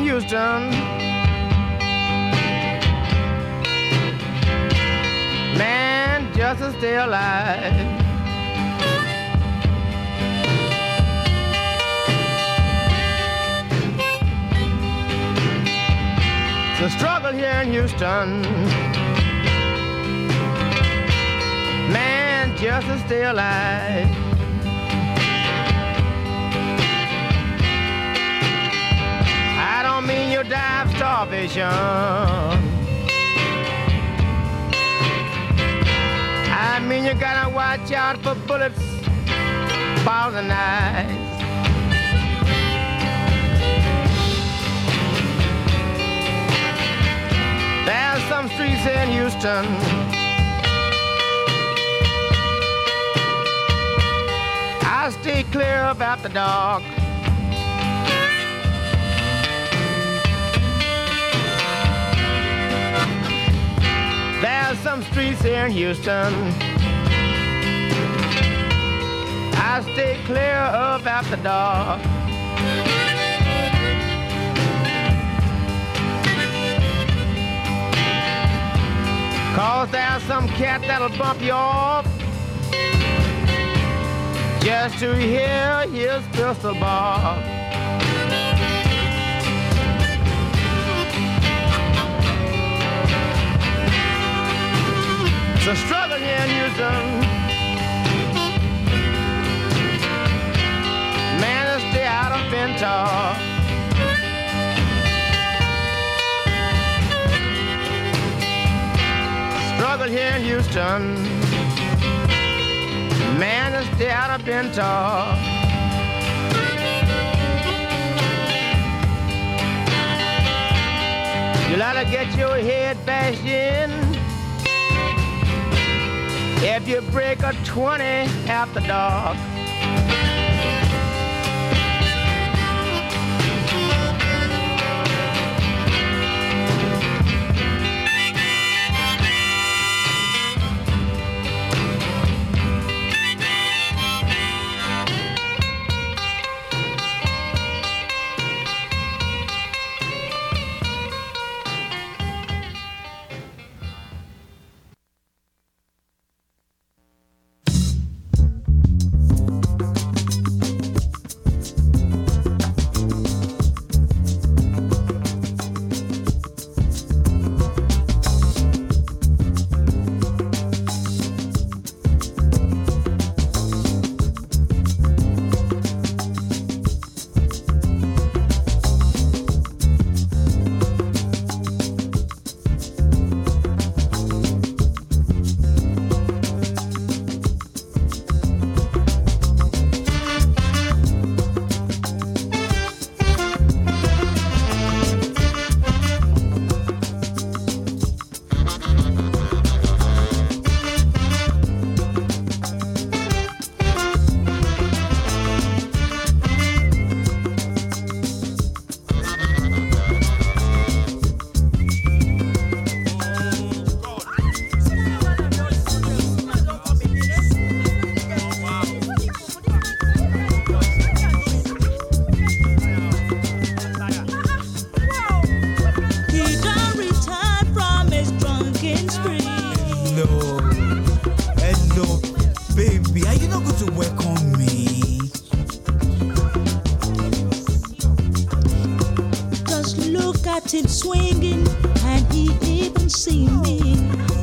Houston. Man, just to stay alive. The struggle here in Houston. Man, just to stay alive. I don't mean you die of starvation. I mean you gotta watch out for bullets, balls and knives. There's some streets in Houston I stay clear of after dark. There's some streets here in Houston I stay clear of after dark. Cause there's some cat that'll bump you off just to hear his pistol bar. It's a struggle here in Houston. Man, to stay out of Ventura. Struggle here in Houston. Man, to stay out of Ventura. You'll have to get your head bashed in if you break a 20 after dark. Swinging, and he even see me.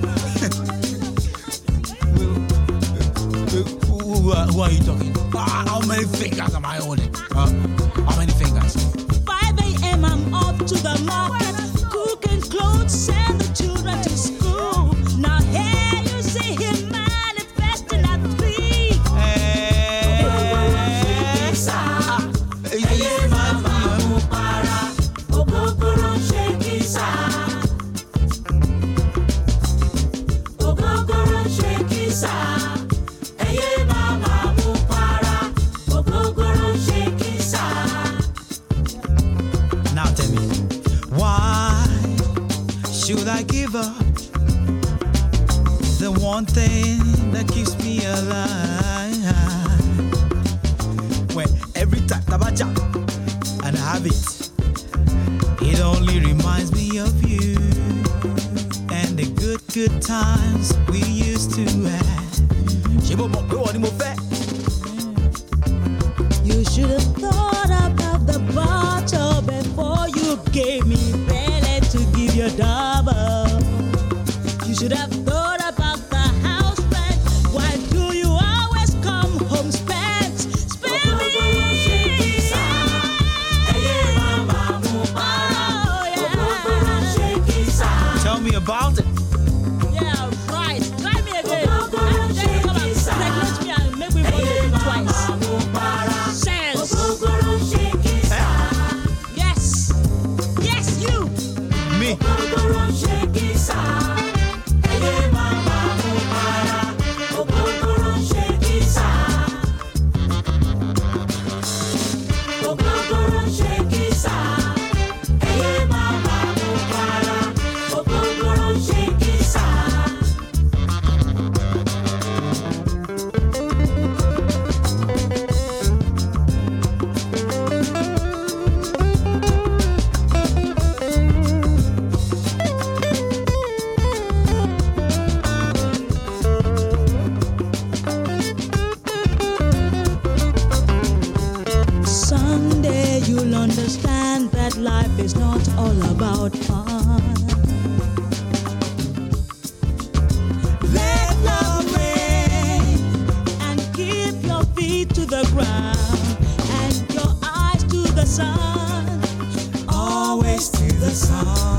Who are you talking? How many fingers am I holding? How many fingers? 5 a.m. I'm off to the market, cooking clothes, send the children to school. Now here you see him manifesting at 3. The one thing that keeps me alive. When every time Tabaja and I have it, It only reminds me of you and the good times we used to have. You should have thought about the bottle before you gave me belly to give you double. You should have thought about the house rent. Why do you always come home spent? Spend me. Tell me about it. Yeah, right. Try me again. And then you come and pregnant me and make me want to do twice. Sense. Yes. Yes, you. Me. Someday you'll understand that life is not all about fun. Let love reign and keep your feet to the ground and your eyes to the sun. Always to the sun.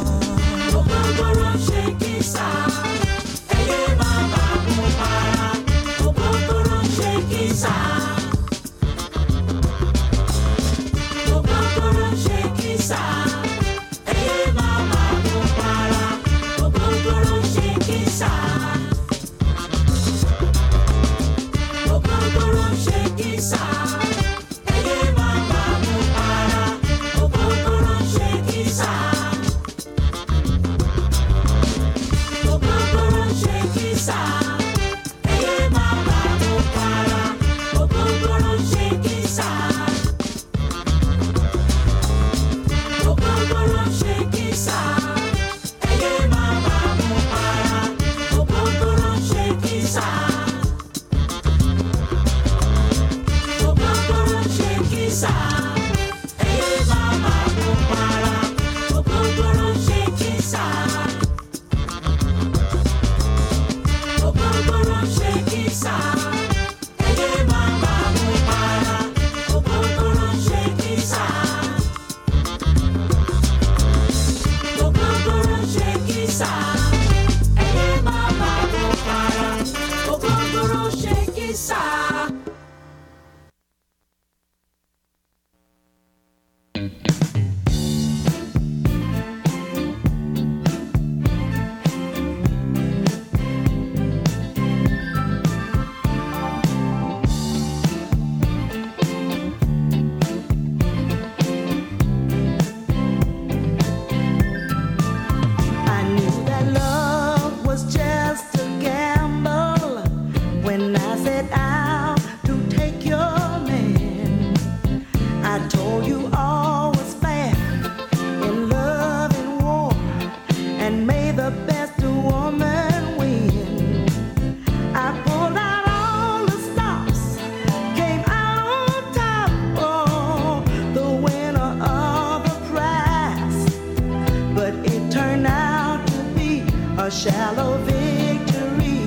A shallow victory.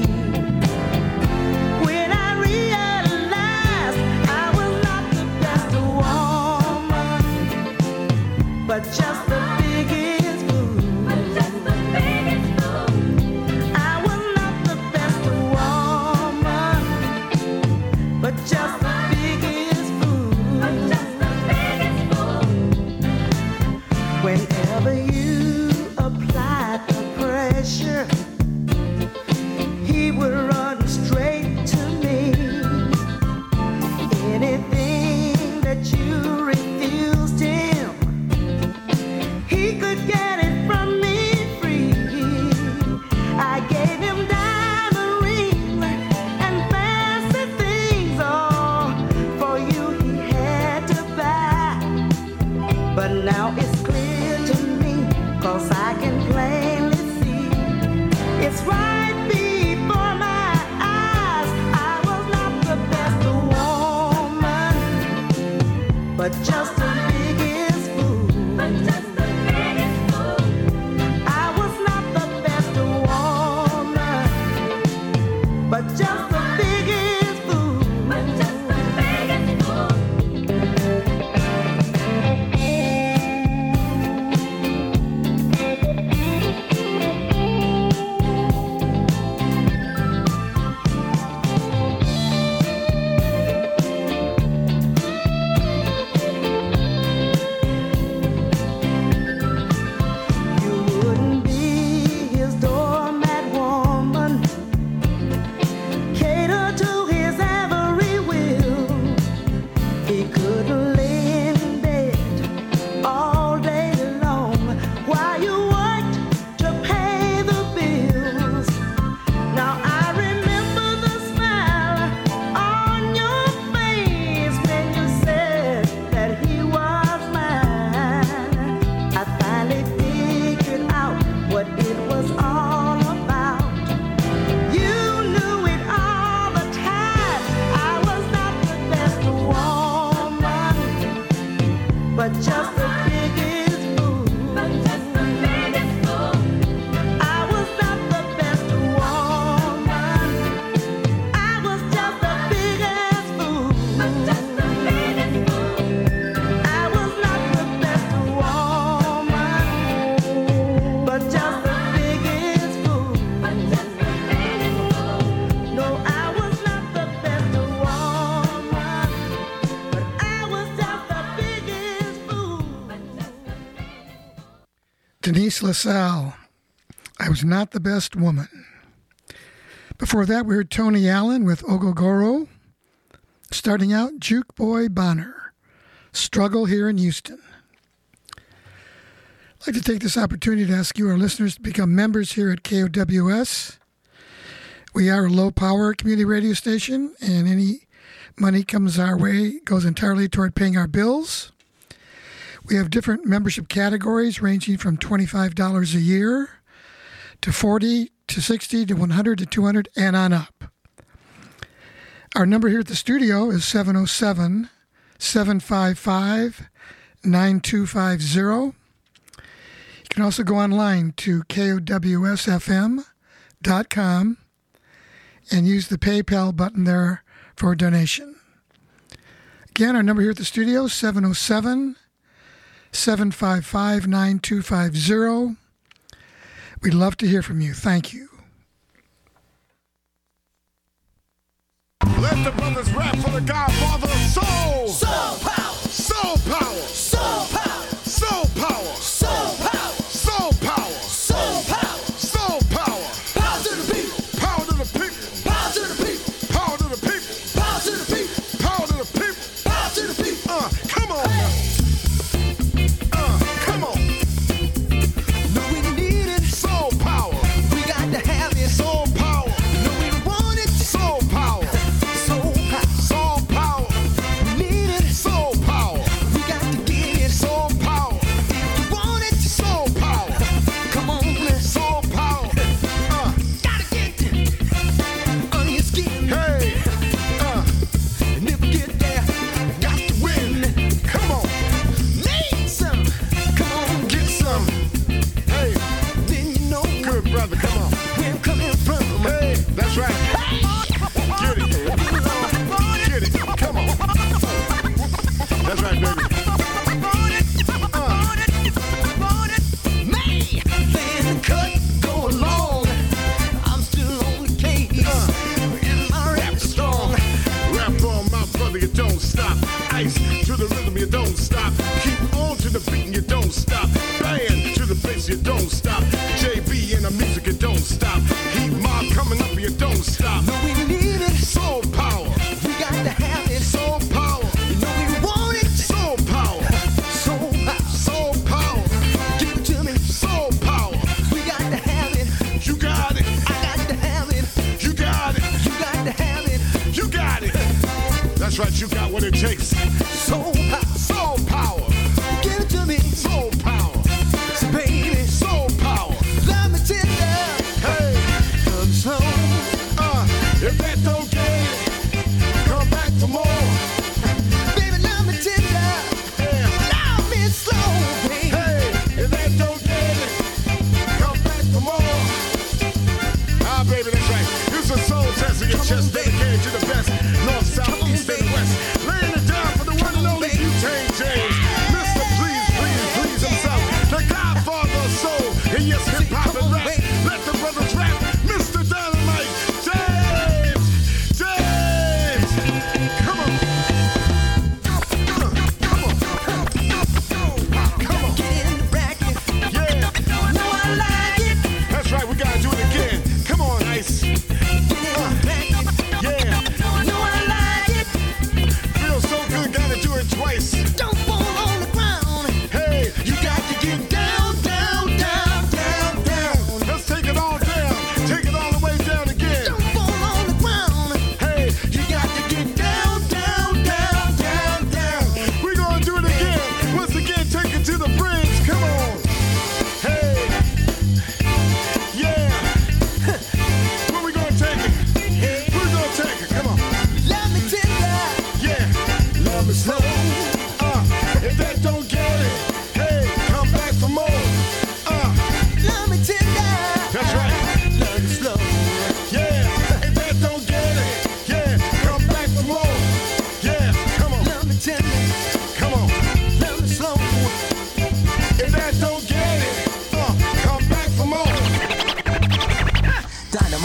When I realized I was not the best woman, but just the biggest fool. I was not the best woman, but just the biggest fool. Whenever you applied the pressure, he would run straight to me. Anything that you refused him, he could get it from me free. I gave him diamond rings and fancy things, all for you he had to buy. But now it's clear Denise LaSalle, I Was Not the Best Woman. Before that, we heard Tony Allen with Ogogoro. Starting out, Juke Boy Bonner, Struggle Here in Houston. I'd like to take this opportunity to ask you, our listeners, to become members here at KOWS. We are a low-power community radio station, and any money comes our way goes entirely toward paying our bills. We have different membership categories ranging from $25 a year to $40 to $60 to $100 to $200 and on up. Our number here at the studio is 707-755-9250. You can also go online to KOWSFM.com and use the PayPal button there for a donation. Again, our number here at the studio is 707-755-9250. We'd love to hear from you. Thank you. Let the brothers rap for the Godfather of Soul. Soul power. Soul power. Soul power. Soul power. Soul power. Soul power. Soul power. Soul power. Power to the people. Power to the people. Power to the people. Power to the people. Power to the people. Power to the people. Power to the people. Come on. Come on. No, we need it. Soul power. We got to have it. Soul power. No, we want it. Soul power. Soul power. Soul power. We need it. Soul power. We got to get it. Soul power. We want it. Soul power. Come on, let's Soul power. gotta get it. On your skin. Hey. And if we get there, got to win. Come on. Need some. Come on, Get some. Hey. then you know Good brother. Come on. where I'm coming from. Hey. That's right. Get it. Get it. Come on. That's right, baby. Then cut, go along. I'm still on the case. And my rap is strong. Rap on, my brother, you don't stop. Ice to the rhythm, you don't stop. Keep on to the beat, and you don't stop. Bang to the bass, you don't stop. JB in the music, you don't stop. Heat mob coming up, you don't stop. No, we need it. Soul power, We got to have it. soul power, No, we want it. soul power, Soul power. soul power, Give it to me. soul power. We got to have it. You got it, I got to have it. you got it, You got to have it. you got it. That's right, you got what it takes. Soul power. Soul power, Give it to me. soul power, So baby, soul power. love me tender. Hey. Come slow. If that don't get it, come back for more. Baby, love me tender. Yeah. Love me slow, baby. Hey, if that don't get it, come back for more. Ah, baby, that's right. Here's a soul test of your chest dedicated to the best. North, south, east, and west. Laying it down for the one and only Butane James. Mr. Please, please, please himself. The Godfather of Soul. And yes, hip-hop and rap. Let the brothers rap. Mr. Dynamite. James! James! Come on. Come on. Come on. Get in the bracket. Yeah. No, I like it. That's right, we gotta do it again. Come on, Ice. Get in the bracket. Yeah. No, I like it.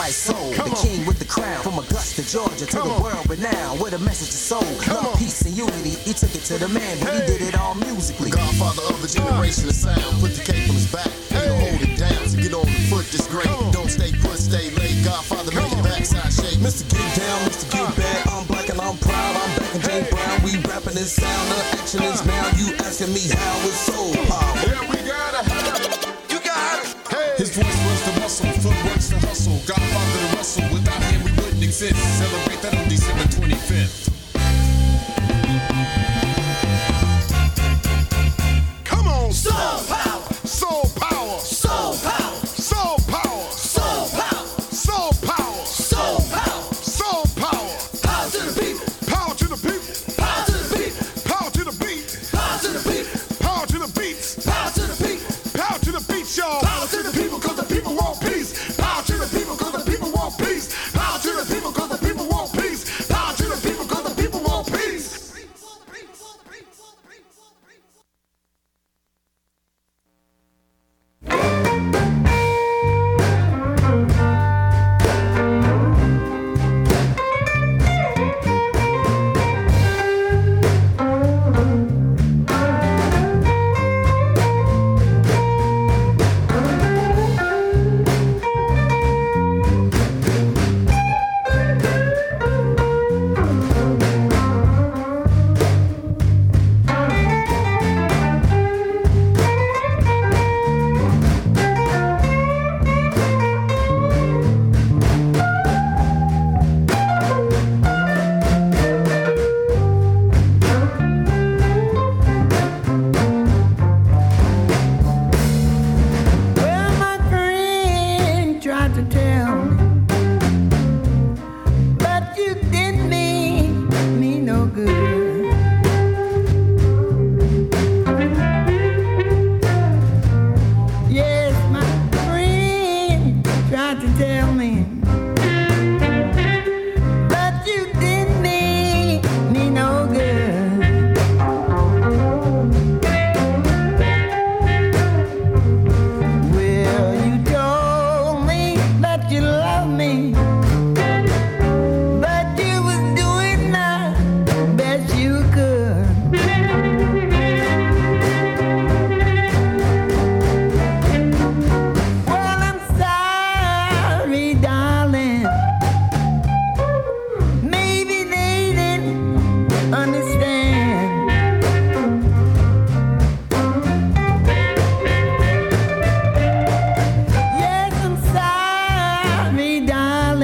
my soul. The king with the crown, from Augusta, Georgia to the world renowned, with a message to soul. Love, peace, and unity. He took it to the man, but he did it all musically. Godfather of the generation of sound, put the cape on his back, he don't hold it down. So get on the foot, this great. Don't stay put, stay late. Godfather, make your backside shake. Mr. Get Down, Mr. Get Back. I'm black and I'm proud. I'm back in James Brown. We rapping this sound. The action is now. You asking me how it's soul power. Yeah, we gotta have it. You got it. Hey. His voice was the muscle, footwork's the hustle. Godfather the Russell, without him we wouldn't exist. Celebrate that on December 25th. Come on, Soul power. soul power, Soul power. soul power, Soul power. soul power, Soul power. soul power. Power to the people. Power to the people, Power to the people. power to the beat, Power to the people. power to the beats, Power to the people. power to the beats, y'all. Power to the people, 'cause the people want peace. Power to the people, 'cause the people want peace. Power to the people, 'cause the people want peace. Power to the people, 'cause the people want peace. Well, my friend tried to tell me, but you didn't mean me no good. Yes, my friend tried to tell me, but you didn't mean me no good. Well, you told me that you love me, but you was doing the best you could. Well, I'm sorry, darling. Maybe they didn't understand. Yes, I'm sorry, darling.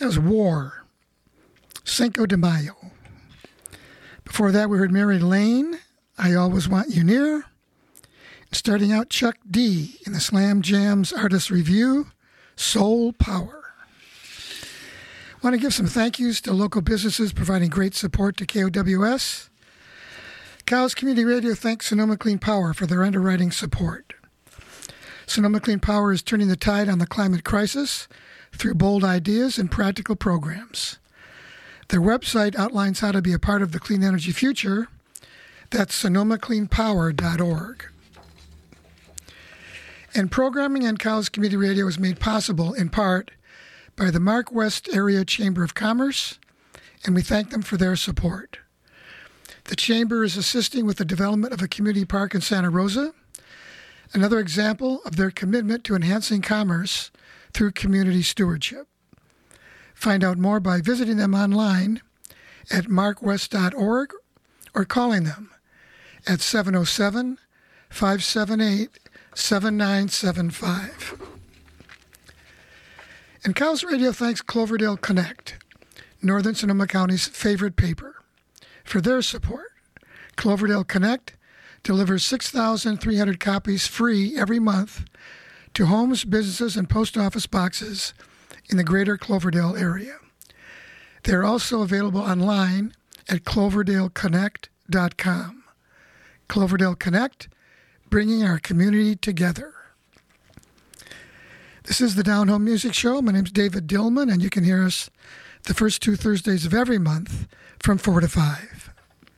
That was War, Cinco de Mayo. Before that, we heard Mary Lane, I Always Want You Near. And starting out, Chuck D in the Slam Jams Artist Review, Soul Power. I want to give some thank yous to local businesses providing great support to KOWS. Cows Community Radio thanks Sonoma Clean Power for their underwriting support. Sonoma Clean Power is turning the tide on the climate crisis through bold ideas and practical programs. Their website outlines how to be a part of the clean energy future. That's sonomacleanpower.org. And programming on Cows Community Radio is made possible in part by the Mark West Area Chamber of Commerce, and we thank them for their support. The Chamber is assisting with the development of a community park in Santa Rosa, another example of their commitment to enhancing commerce through community stewardship. Find out more by visiting them online at markwest.org or calling them at 707-578-7975. And Cows Radio thanks Cloverdale Connect, Northern Sonoma County's favorite paper, for their support. Cloverdale Connect delivers 6,300 copies free every month to homes, businesses, and post office boxes in the greater Cloverdale area. They're also available online at cloverdaleconnect.com. Cloverdale Connect, bringing our community together. This is the Down Home Music Show. My name's David Dillman, and you can hear us the first two Thursdays of every month from 4 to 5.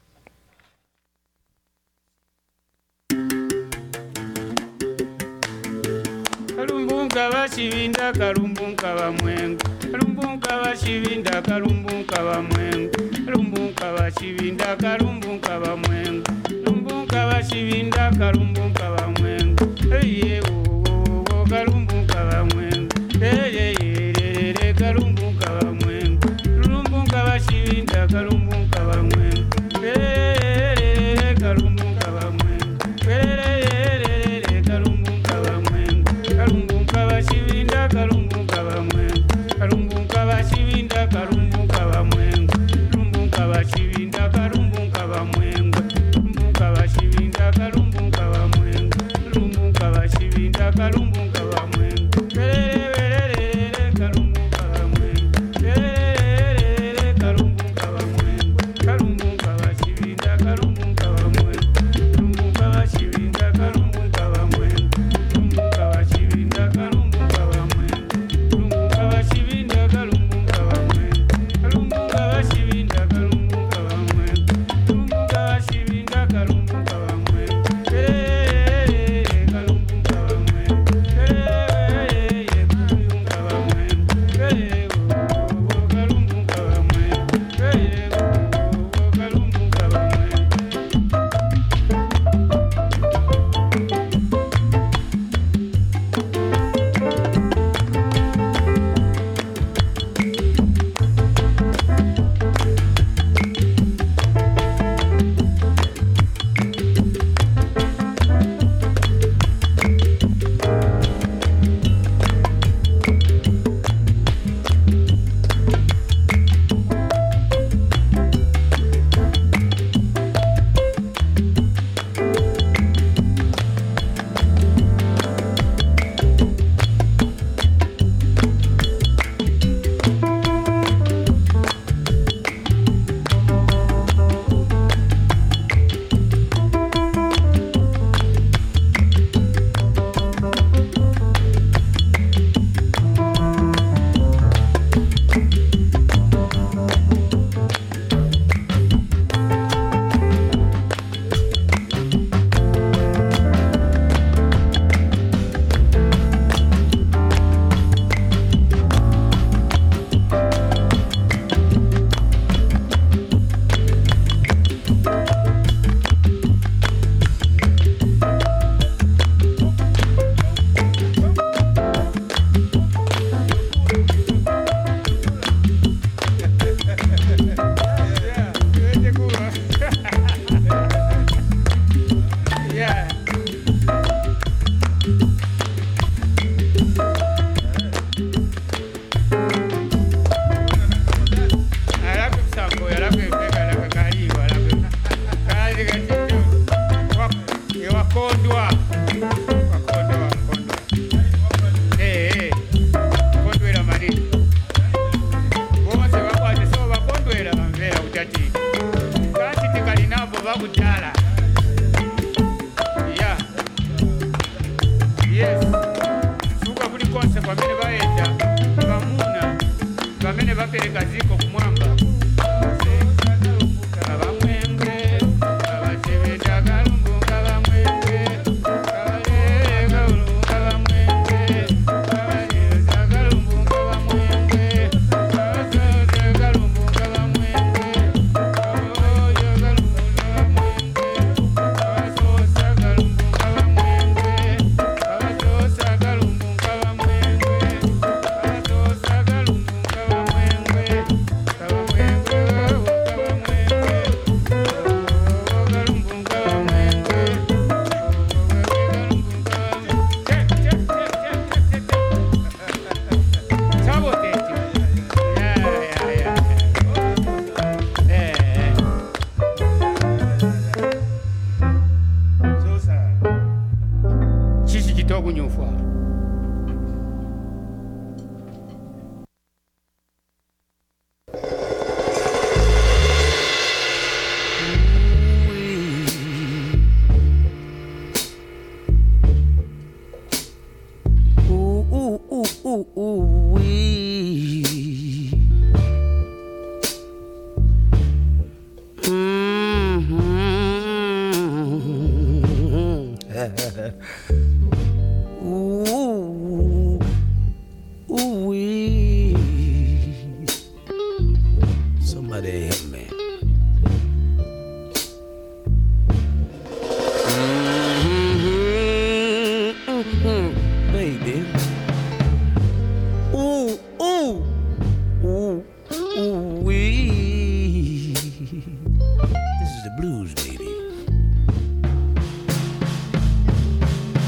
Kalumbunga bashivinda kalumbunga bamwengu kalumbunga bashivinda kalumbunga bamwengu kalumbunga bashivinda kalumbunga bamwengu kalumbunga bashivinda kalumbunga bamwengu eye wo kalumbunga bamwengu eye kalumbunga bamwengu kalumbunga bashivinda kalumbunga bamwengu eye kalumbunga bamwengu Shivinda karumbuka bamwengu karumbuka bashivinda karumbuka bamwengu karumbuka bashivinda karumbuka bamwengu karumbuka bashivinda karumbuka bamwengu Yes. Suka kuli konse pamene baenda bamuna pamene bapereka ziko kumwamba. Somebody help me. Baby. Ooh, ooh, ooh, ooh, wee. This is the blues, baby.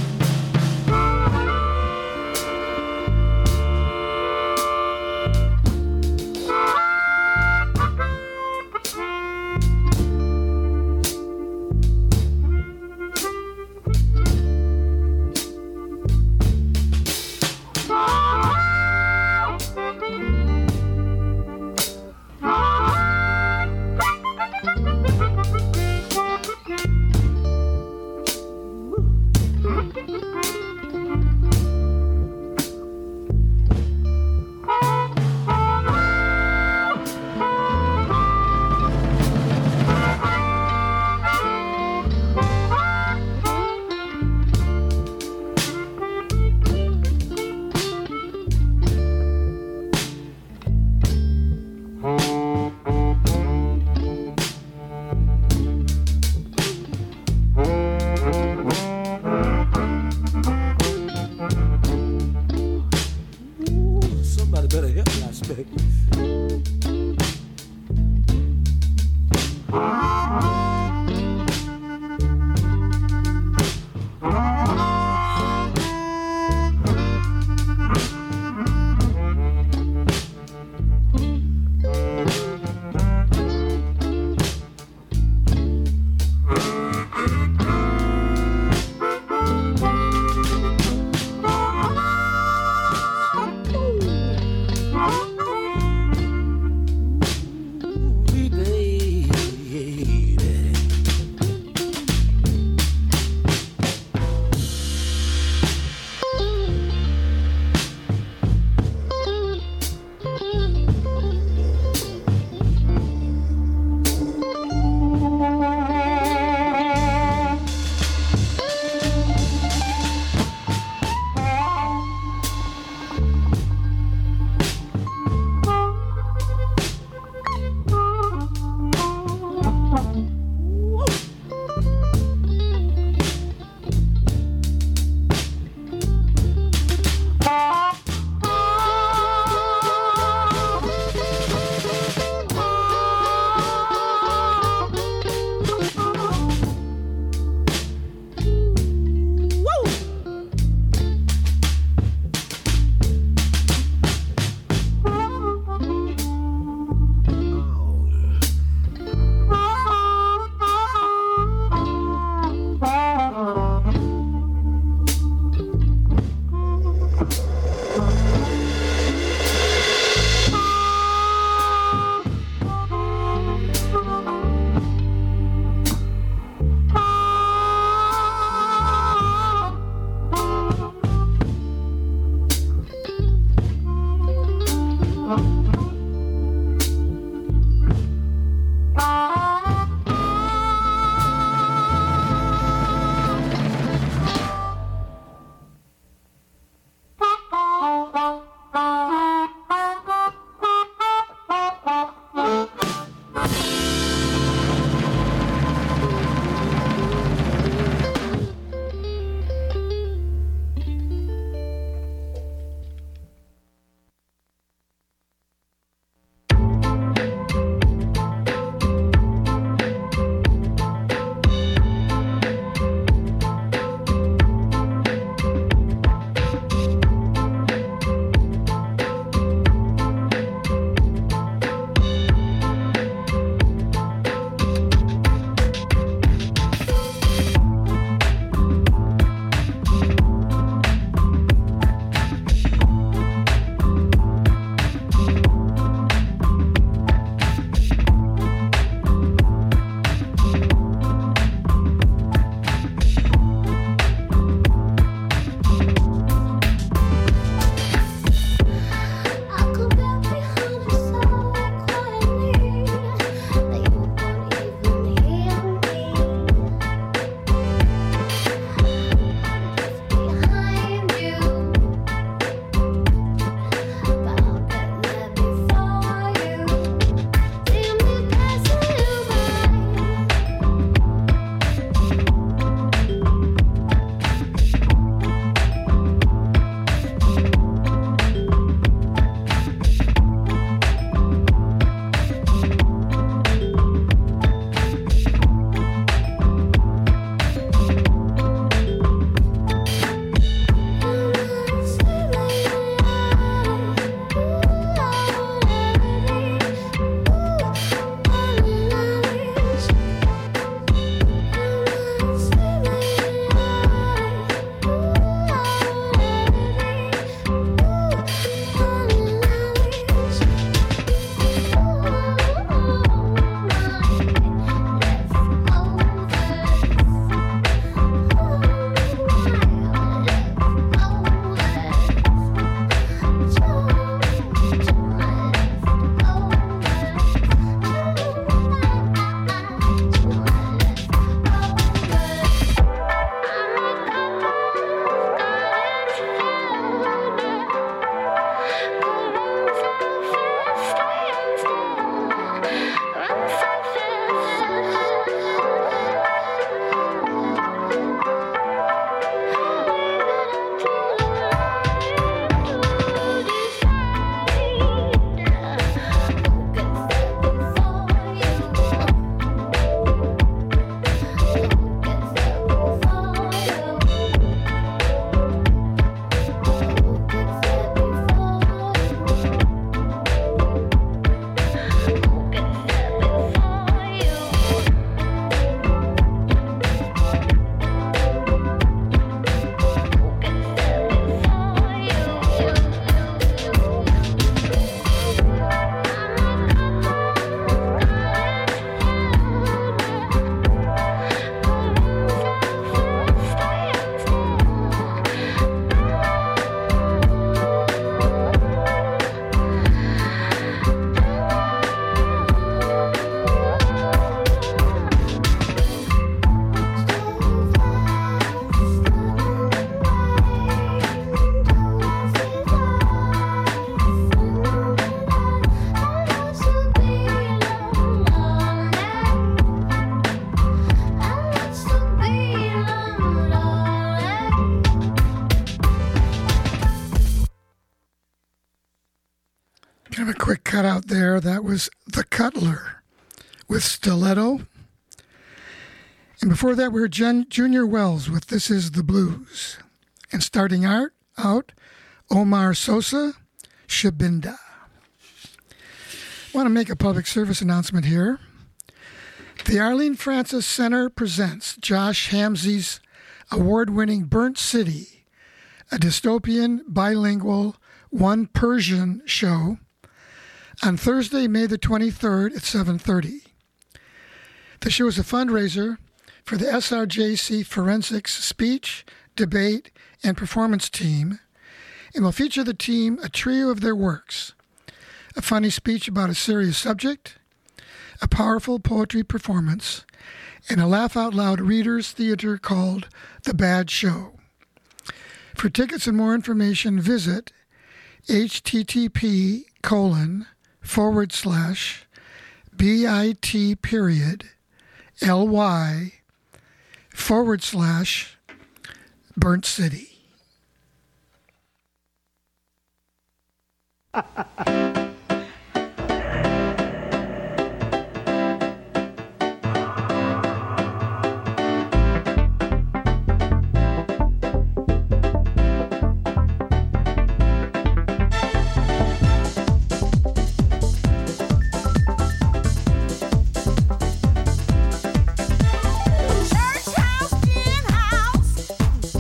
cut out there, that was The Cutler with Stiletto. And before that, we were Junior Wells with This Is the Blues. And starting out, Omar Sosa, Shabinda. I want to make a public service announcement here. The Arlene Francis Center presents Josh Hamsey's award-winning Burnt City, a dystopian, bilingual, one Persian show on Thursday, May the 23rd at 7:30. The show is a fundraiser for the SRJC Forensics Speech, Debate, and Performance Team, and will feature the team a trio of their works: a funny speech about a serious subject, a powerful poetry performance, and a laugh-out-loud readers' theater called The Bad Show. For tickets and more information, visit http://bit.ly/Burnt City.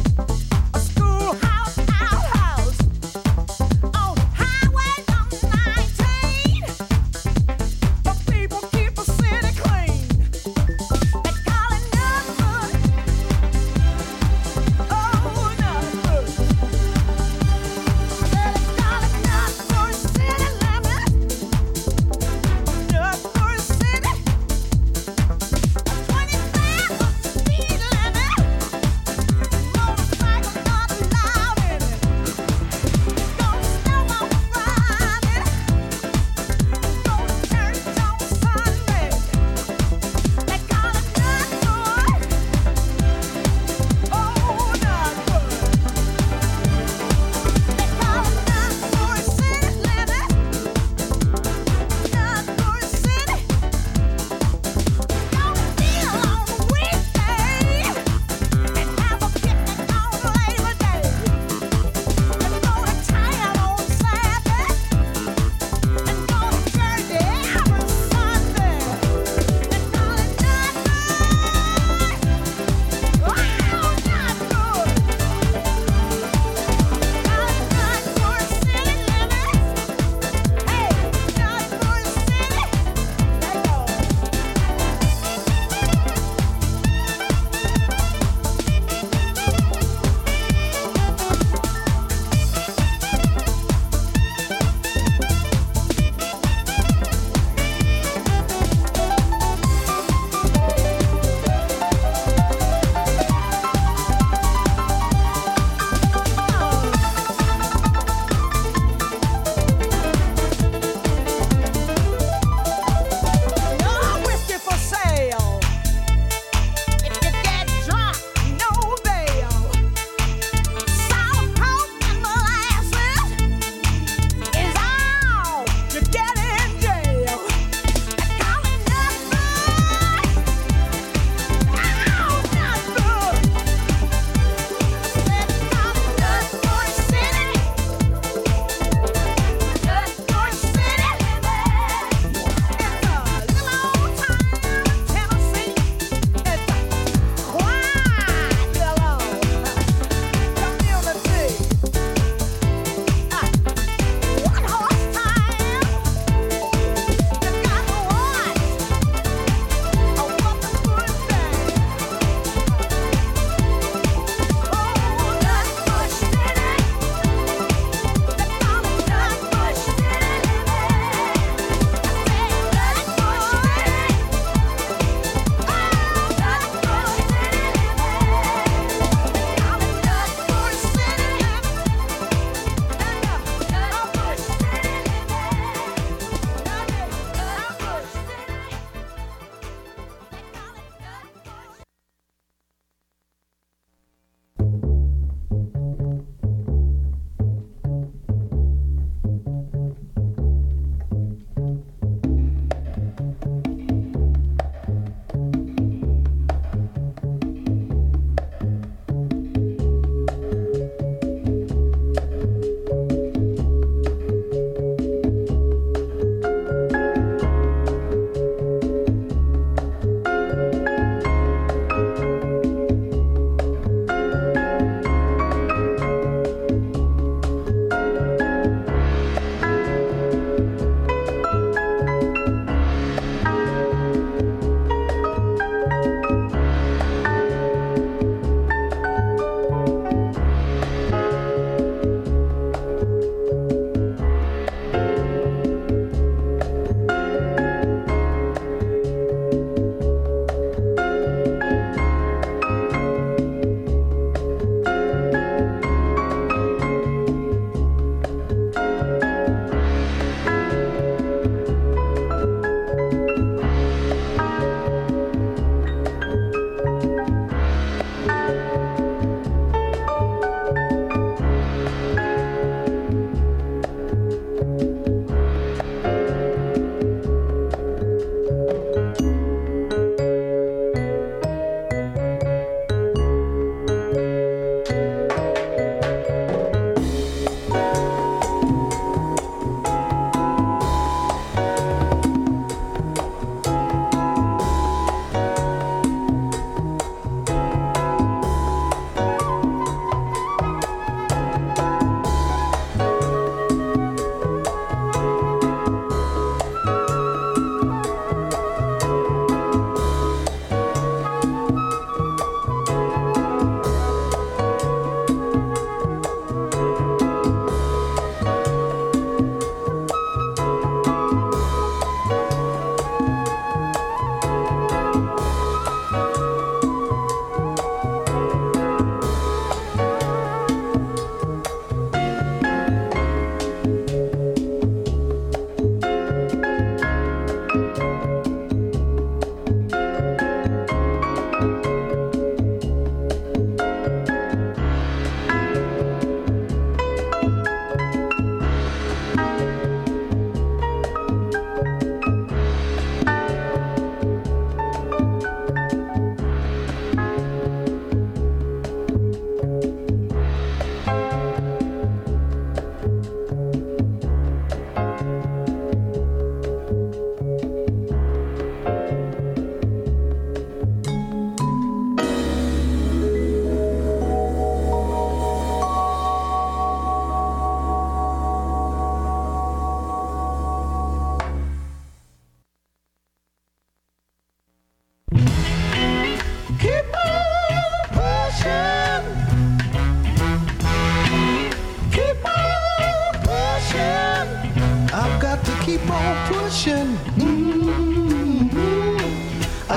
Schoolhouse, outhouse, on highway 9.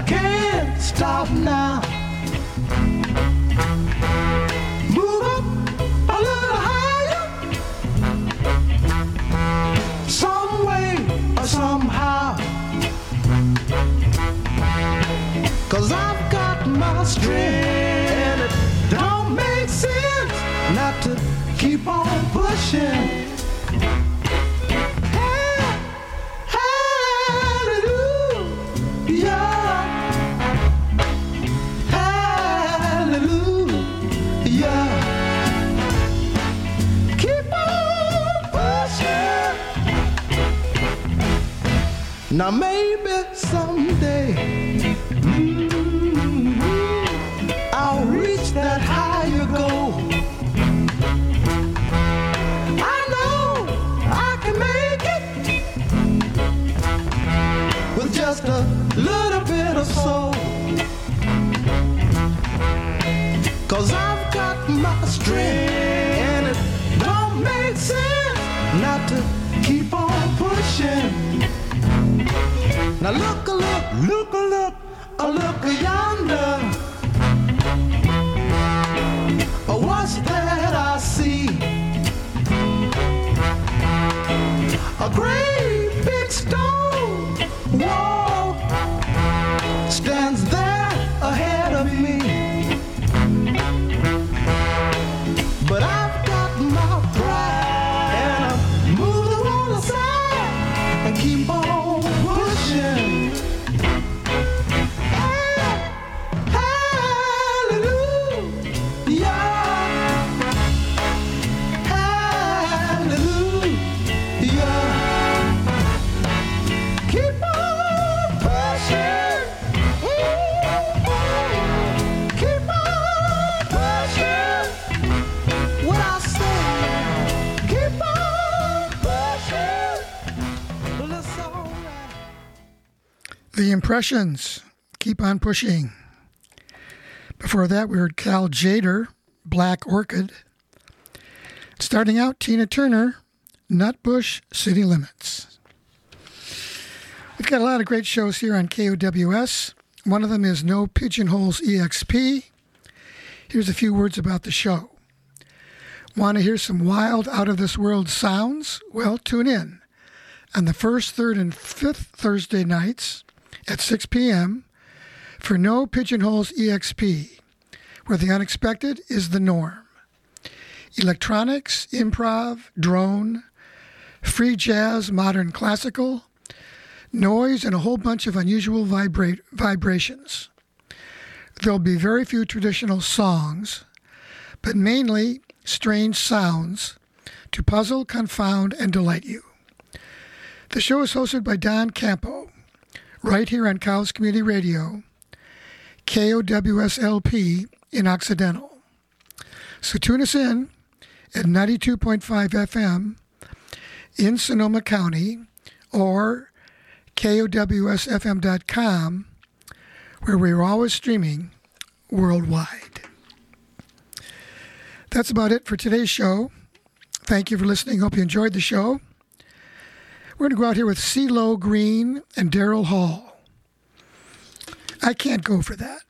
can't stop now. Move up a little higher, some way or somehow. 'Cause I've got my strength, and it don't make sense not to keep on pushing. Now maybe someday I'll reach that higher goal. I know I can make it with just a little bit of soul. 'Cause I've got my strength, and it don't make sense not to keep on pushing. Now look a look, look a look, a look yonder. What's that I see? A great big stone wall stands there ahead of me. But I've got my pride, and I move the wall aside and keep on pushing. The Impressions, Keep on Pushing. Before that, we heard Cal Tjader, Black Orchid. Starting out, Tina Turner, Nutbush City Limits. We've got a lot of great shows here on KOWS. One of them is No Pigeonholes EXP. Here's a few words about the show. Want to hear some wild, out-of-this-world sounds? Well, tune in on the first, third, and fifth Thursday nights at 6 p.m. for No Pigeonholes EXP, where the unexpected is the norm. Electronics, improv, drone, free jazz, modern classical, noise, and a whole bunch of unusual vibrations. There'll be very few traditional songs, but mainly strange sounds to puzzle, confound, and delight you. The show is hosted by Don Campo, right here on Cowes Community Radio, KOWS-LP in Occidental. So tune us in at 92.5 FM in Sonoma County or KOWSFM.com, where we are always streaming worldwide. That's about it for today's show. Thank you for listening. Hope you enjoyed the show. We're going to go out here with CeeLo Green and Daryl Hall. I can't go for that.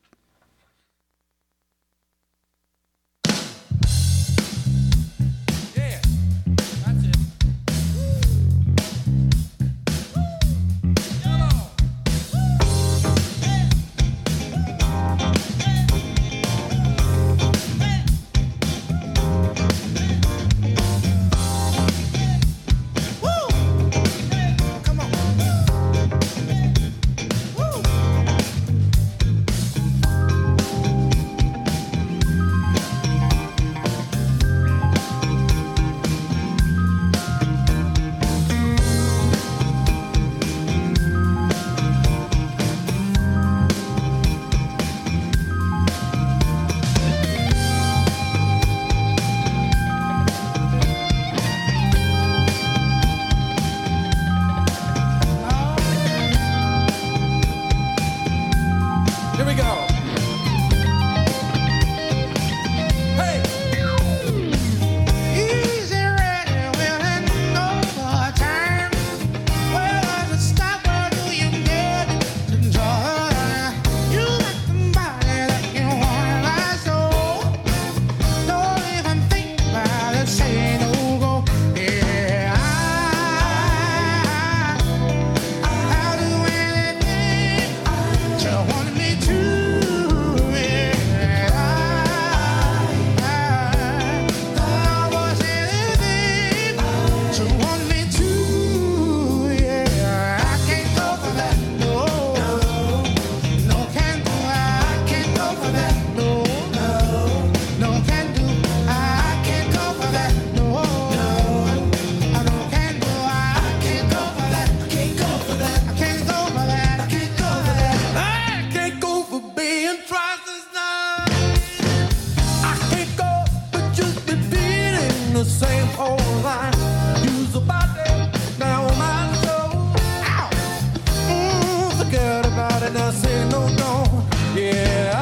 the same old line. Use the body now on my soul. Ow! Forget about it now, say no, no. Yeah,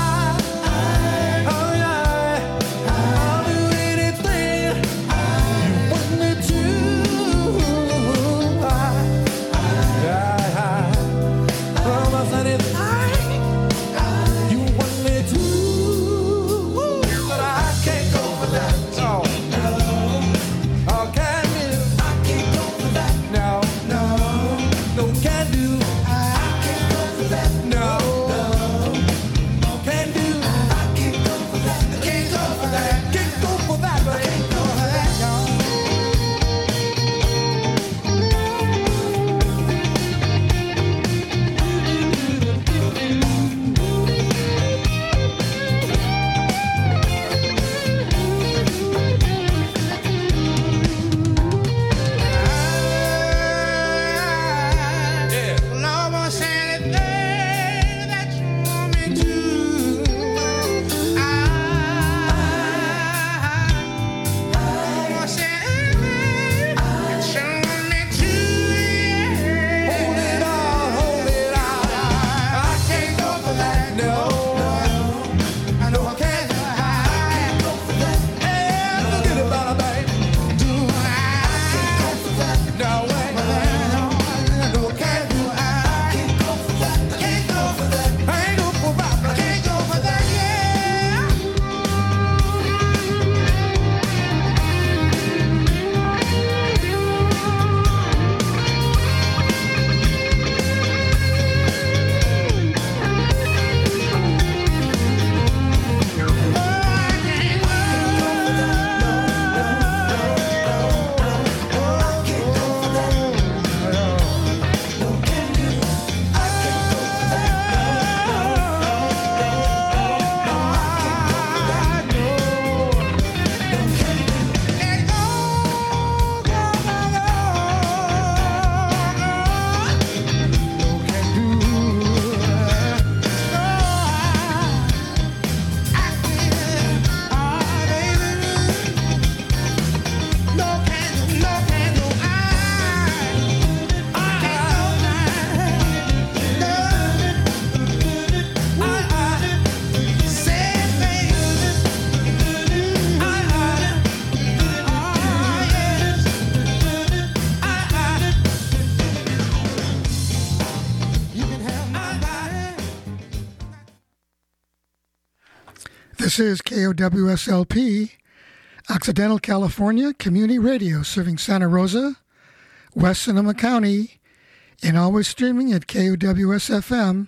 oh yeah, I'll do anything you want me to. Promise anything you want me to. But I can't go for that. No, oh, can you? I can't go for that. No, no, no, can do. I can't go for that. No, no, can do. I can't go for that. I can't go for that. Can't go for that. I can't go for that. Almost anything that you want me to. Almost anything that you want me to. Hold it on, I can't go for that. No, I know I can't. I can't go for that. Hey, forget about it, babe. Do I can't go for that. No way. I know I can't do. I can't go for that. I can't go for that. I ain't go for that. I can't go for that. Yeah. This is KOWSLP, Occidental California Community Radio, serving Santa Rosa, West Sonoma County, and always streaming at KOWSFM.com.